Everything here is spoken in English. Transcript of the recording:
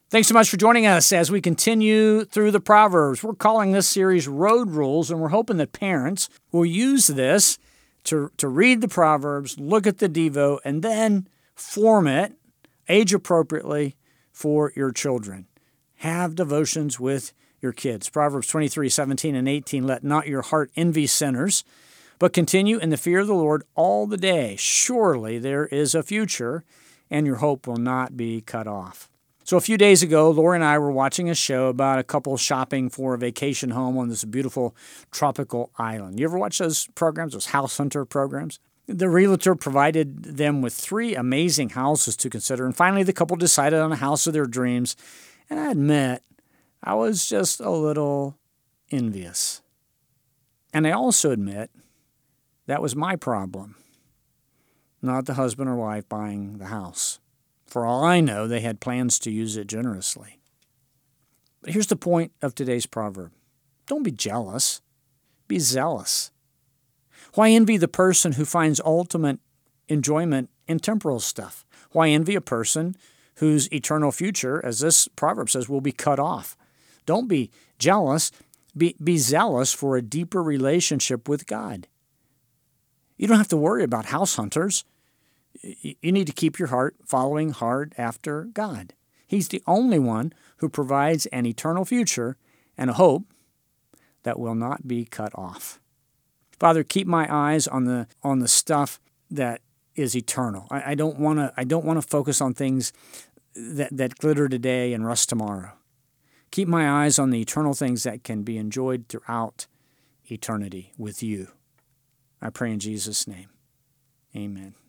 Thanks so much for joining us as we continue through the Proverbs. We're calling this series Road Rules, and we're hoping that parents will use this to read the Proverbs, look at the Devo, and then form it age appropriately for your children. Have devotions with your kids. Proverbs 23:17 and 18, let not your heart envy sinners, but continue in the fear of the Lord all the day. Surely there is a future, and your hope will not be cut off. So a few days ago, Lori and I were watching a show about a couple shopping for a vacation home on this beautiful tropical island. You ever watch those programs, those house hunter programs? The realtor provided them with 3 amazing houses to consider, and finally the couple decided on a house of their dreams. And I admit, I was just a little envious. And I also admit that was my problem, not the husband or wife buying the house. For all I know, they had plans to use it generously. But here's the point of today's proverb. Don't be jealous. Be zealous. Why envy the person who finds ultimate enjoyment in temporal stuff? Why envy a person whose eternal future, as this proverb says, will be cut off? Don't be jealous. Be zealous for a deeper relationship with God. You don't have to worry about house hunters. You need to keep your heart following hard after God. He's the only one who provides an eternal future and a hope that will not be cut off. Father, keep my eyes on the stuff that is eternal. I don't want to focus on things that glitter today and rust tomorrow. Keep my eyes on the eternal things that can be enjoyed throughout eternity with you. I pray in Jesus' name. Amen.